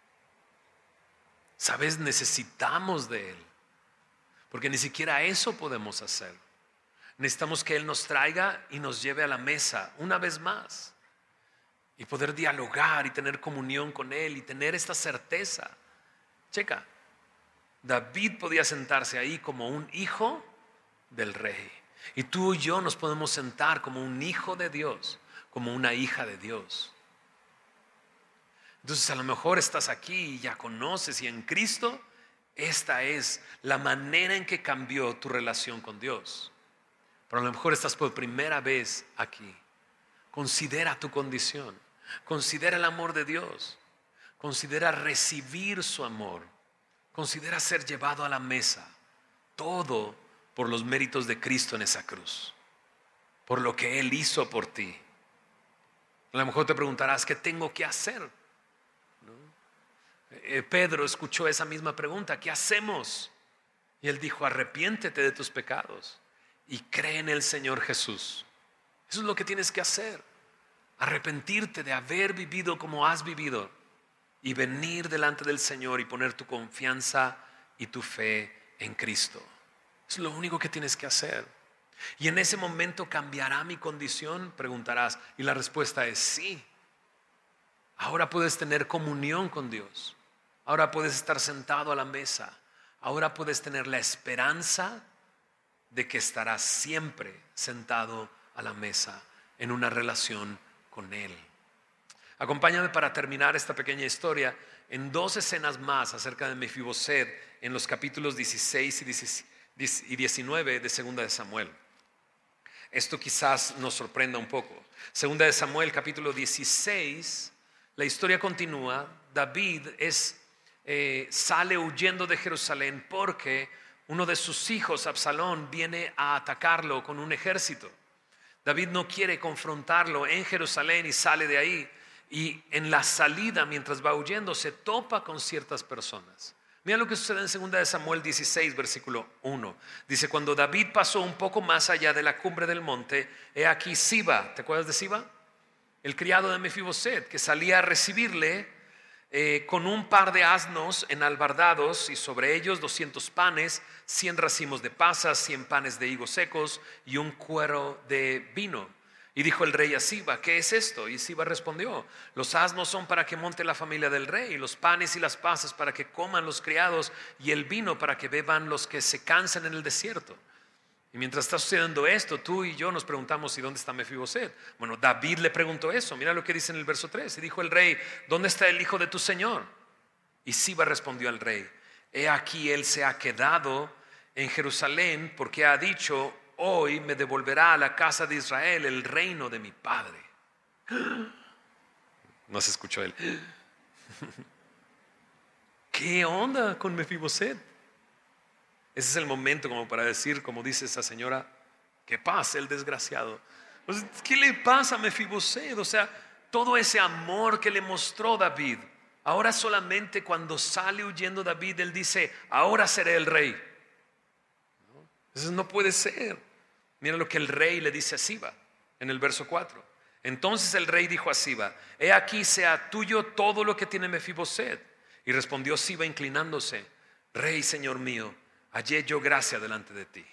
¿Sabes? Necesitamos de Él, porque ni siquiera eso podemos hacer. Necesitamos que Él nos traiga y nos lleve a la mesa una vez más, y poder dialogar y tener comunión con Él y tener esta certeza. Checa, David podía sentarse ahí como un hijo del rey, y tú y yo nos podemos sentar como un hijo de Dios, como una hija de Dios. Entonces a lo mejor estás aquí y ya conoces, y en Cristo esta es la manera en que cambió tu relación con Dios. Pero a lo mejor estás por primera vez aquí. Considera tu condición, considera el amor de Dios, considera recibir su amor, considera ser llevado a la mesa, todo por los méritos de Cristo en esa cruz, por lo que Él hizo por ti. A lo mejor te preguntarás: ¿qué tengo que hacer? Pedro escuchó esa misma pregunta: ¿qué hacemos? Y él dijo: arrepiéntete de tus pecados y cree en el Señor Jesús. Eso es lo que tienes que hacer: arrepentirte de haber vivido como has vivido y venir delante del Señor y poner tu confianza y tu fe en Cristo. Es lo único que tienes que hacer. Y en ese momento, ¿cambiará mi condición?, preguntarás. Y la respuesta es sí. Ahora puedes tener comunión con Dios. Ahora puedes estar sentado a la mesa. Ahora puedes tener la esperanza de que estarás siempre sentado a la mesa en una relación con Él. Acompáñame para terminar esta pequeña historia en 2 escenas más acerca de Mefiboset en los capítulos 16 y 19 de Segunda de Samuel. Esto quizás nos sorprenda un poco. Segunda de Samuel, capítulo 16, la historia continúa. David sale huyendo de Jerusalén porque uno de sus hijos, Absalón, viene a atacarlo con un ejército. David no quiere confrontarlo en Jerusalén y sale de ahí. Y en la salida, mientras va huyendo, se topa con ciertas personas. Mira lo que sucede en 2 de Samuel 16, versículo 1. Dice: cuando David pasó un poco más allá de la cumbre del monte, he aquí Siba. ¿Te acuerdas de Siba? El criado de Mefiboset, que salía a recibirle con un par de asnos enalbardados, y sobre ellos 200 panes, 100 racimos de pasas, 100 panes de higos secos y un cuero de vino. Y dijo el rey a Siba: ¿qué es esto? Y Siba respondió: los asnos son para que monte la familia del rey, y los panes y las pasas para que coman los criados, y el vino para que beban los que se cansan en el desierto. Y mientras está sucediendo esto, tú y yo nos preguntamos: ¿y dónde está Mefiboset? Bueno, David le preguntó eso. Mira lo que dice en el verso 3. Y dijo el rey: ¿dónde está el hijo de tu señor? Y Siba respondió al rey: he aquí él se ha quedado en Jerusalén, porque ha dicho: hoy me devolverá a la casa de Israel el reino de mi padre. No se escuchó él. ¿Qué onda con Mefiboset? Ese es el momento como para decir, como dice esa señora: ¿qué pasa el desgraciado? Pues, ¿qué le pasa a Mefiboset? O sea, todo ese amor que le mostró David, ahora solamente cuando sale huyendo David, él dice: ahora seré el rey. Eso no puede ser. Mira lo que el rey le dice a Siba en el verso 4. Entonces el rey dijo a Siba: he aquí sea tuyo todo lo que tiene Mefiboset. Y respondió Siba inclinándose: rey, señor mío, hallé yo gracia delante de ti.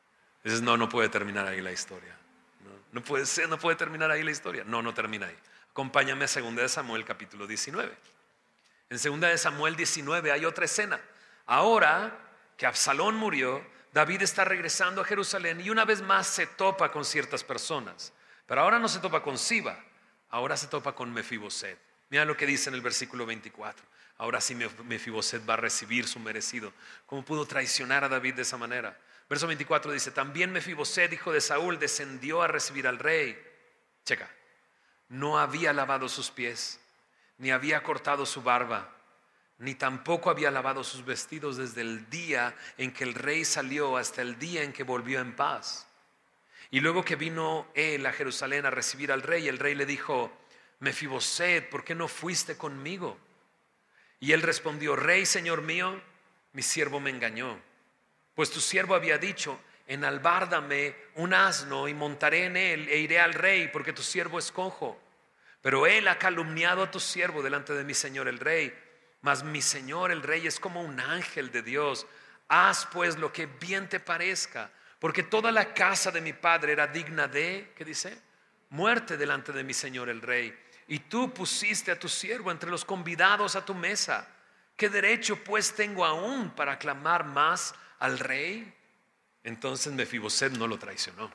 No puede terminar ahí la historia. No puede ser, no puede terminar ahí la historia. No termina ahí. Acompáñame a 2 de Samuel capítulo 19. En 2 de Samuel 19 hay otra escena. Ahora que Absalón murió, David está regresando a Jerusalén y una vez más se topa con ciertas personas. Pero ahora no se topa con Siba, ahora se topa con Mefiboset. Mira lo que dice en el versículo 24. Ahora sí Mefiboset va a recibir su merecido. ¿Cómo pudo traicionar a David de esa manera? Verso 24 dice: también Mefiboset, hijo de Saúl, descendió a recibir al rey. Checa. No había lavado sus pies, ni había cortado su barba, ni tampoco había lavado sus vestidos desde el día en que el rey salió hasta el día en que volvió en paz. Y luego que vino él a Jerusalén a recibir al rey, el rey le dijo: Mefiboset, ¿por qué no fuiste conmigo? Y él respondió: Rey, señor mío, mi siervo me engañó, pues tu siervo había dicho: enalbárdame un asno y montaré en él e iré al rey, porque tu siervo es cojo. Pero él ha calumniado a tu siervo delante de mi señor el rey. Mas mi señor el rey es como un ángel de Dios. Haz pues lo que bien te parezca, porque toda la casa de mi padre era digna de, ¿qué dice? Muerte delante de mi señor el rey. Y tú pusiste a tu siervo entre los convidados a tu mesa. ¿Qué derecho pues tengo aún para aclamar más al rey? Entonces Mefiboset no lo traicionó.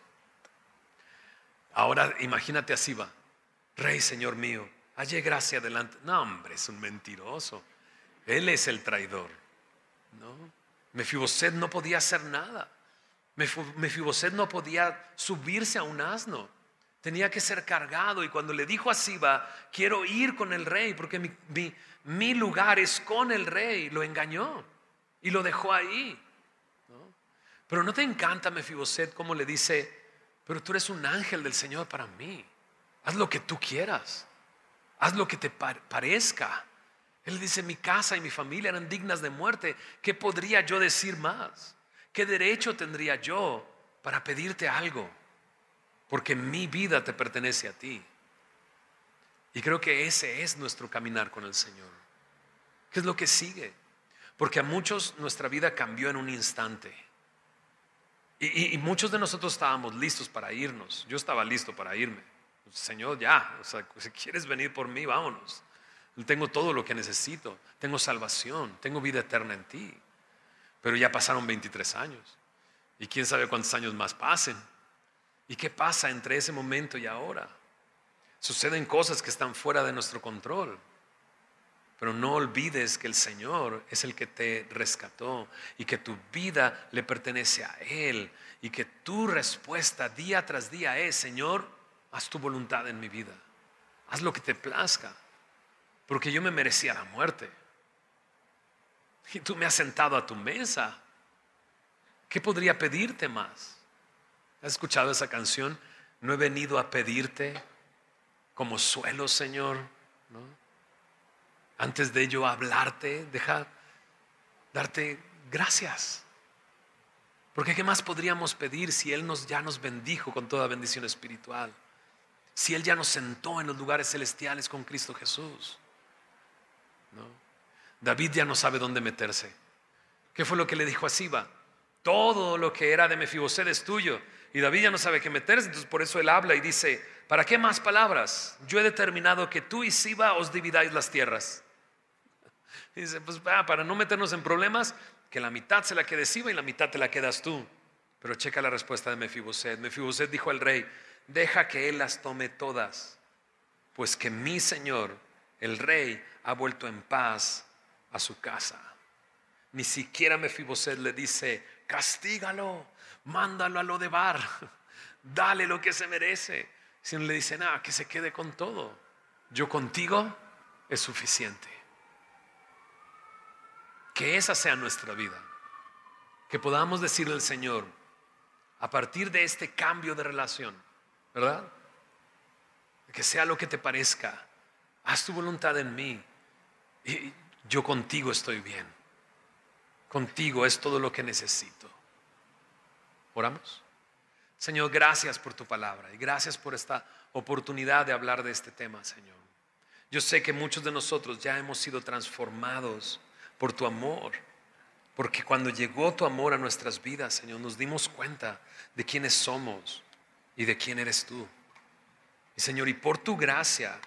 Ahora imagínate a Siba: Rey, señor mío, hallé gracia delante. No, hombre, es un mentiroso. Él es el traidor, ¿no? Mefiboset no podía hacer nada. Mefiboset no podía subirse a un asno. Tenía que ser cargado. Y cuando le dijo a Siba: quiero ir con el rey porque mi lugar es con el rey, lo engañó y lo dejó ahí, ¿no? Pero ¿no te encanta Mefiboset cómo le dice: pero tú eres un ángel del Señor para mí? Haz lo que tú quieras, haz lo que te parezca. Él dice: mi casa y mi familia eran dignas de muerte. ¿Qué podría yo decir más? ¿Qué derecho tendría yo para pedirte algo? Porque mi vida te pertenece a ti. Y creo que ese es nuestro caminar con el Señor. ¿Qué es lo que sigue? Porque a muchos nuestra vida cambió en un instante. Y muchos de nosotros estábamos listos para irnos. Yo estaba listo para irme. Señor, ya, o sea, si quieres venir por mí, vámonos. Tengo todo lo que necesito. Tengo salvación, tengo vida eterna en ti. Pero ya pasaron 23 años. Y quién sabe cuántos años más pasen. ¿Y qué pasa entre ese momento y ahora? Suceden cosas que están fuera de nuestro control. Pero no olvides que el Señor es el que te rescató y que tu vida le pertenece a Él. Y que tu respuesta día tras día es: Señor, haz tu voluntad en mi vida. Haz lo que te plazca. Porque yo me merecía la muerte. Y tú me has sentado a tu mesa. ¿Qué podría pedirte más? ¿Has escuchado esa canción? No he venido a pedirte como suelo, Señor, ¿no? Antes de ello hablarte, deja darte gracias. Porque ¿qué más podríamos pedir si Él ya nos bendijo con toda bendición espiritual? Si Él ya nos sentó en los lugares celestiales con Cristo Jesús, ¿no? David ya no sabe dónde meterse. ¿Qué fue lo que le dijo a Siba? Todo lo que era de Mefiboset es tuyo. Y David ya no sabe qué meterse, entonces por eso él habla y dice: ¿para qué más palabras? Yo he determinado que tú y Siba os dividáis las tierras. Y dice: pues para no meternos en problemas, que la mitad se la quede Siba y la mitad te la quedas tú. Pero checa la respuesta de Mefiboset. Mefiboset dijo al rey: deja que él las tome todas, pues que mi señor, el rey, ha vuelto en paz a su casa. Ni siquiera Mefiboset le dice: castígalo, mándalo a Lodebar, dale lo que se merece. Sino le dice: nada, que se quede con todo. Yo contigo es suficiente. Que esa sea nuestra vida. Que podamos decirle al Señor, a partir de este cambio de relación, ¿verdad? Que sea lo que te parezca. Haz tu voluntad en mí. Y yo contigo estoy bien. Contigo es todo lo que necesito. ¿Oramos? Señor, gracias por tu palabra y gracias por esta oportunidad de hablar de este tema, Señor. Yo sé que muchos de nosotros ya hemos sido transformados por tu amor, porque cuando llegó tu amor a nuestras vidas, Señor, nos dimos cuenta de quiénes somos y de quién eres tú. Y Señor, y por tu gracia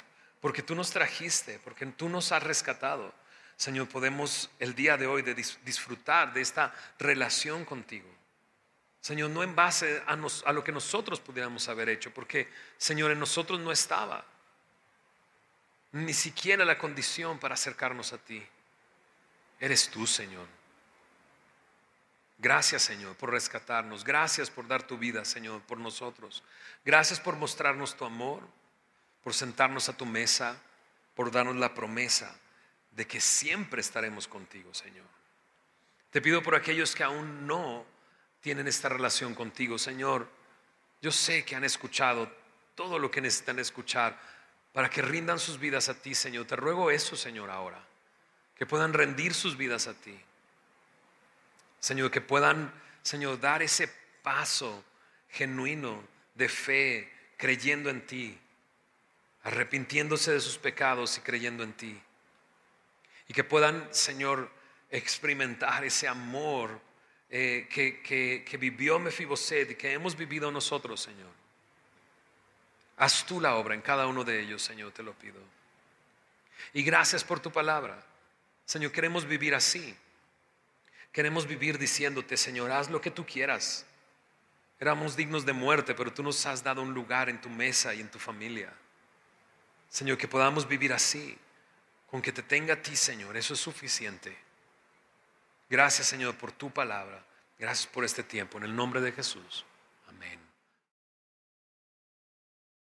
porque tú nos trajiste, porque tú nos has rescatado. Señor, podemos el día de hoy disfrutar de esta relación contigo. Señor, no en base a lo que nosotros pudiéramos haber hecho, porque, Señor, en nosotros no estaba ni siquiera la condición para acercarnos a ti. Eres tú, Señor. Gracias, Señor, por rescatarnos. Gracias por dar tu vida, Señor, por nosotros. Gracias por mostrarnos tu amor, por sentarnos a tu mesa, por darnos la promesa de que siempre estaremos contigo, Señor. Te pido por aquellos que aún no tienen esta relación contigo, Señor. Yo sé que han escuchado todo lo que necesitan escuchar para que rindan sus vidas a ti, Señor. Te ruego eso, Señor, ahora. Que puedan rendir sus vidas a ti. Señor, que puedan, Señor, dar ese paso genuino de fe, creyendo en ti, arrepintiéndose de sus pecados y creyendo en ti. Y que puedan, Señor, experimentar ese amor que vivió Mefiboset y que hemos vivido nosotros, Señor. Haz tú la obra en cada uno de ellos, Señor, te lo pido. Y gracias por tu palabra. Señor, queremos vivir así. Queremos vivir diciéndote, Señor, haz lo que tú quieras. Éramos dignos de muerte, pero tú nos has dado un lugar en tu mesa y en tu familia. Señor, que podamos vivir así. Con que te tenga a ti, Señor, eso es suficiente. Gracias, Señor, por tu palabra. Gracias por este tiempo. En el nombre de Jesús. Amén.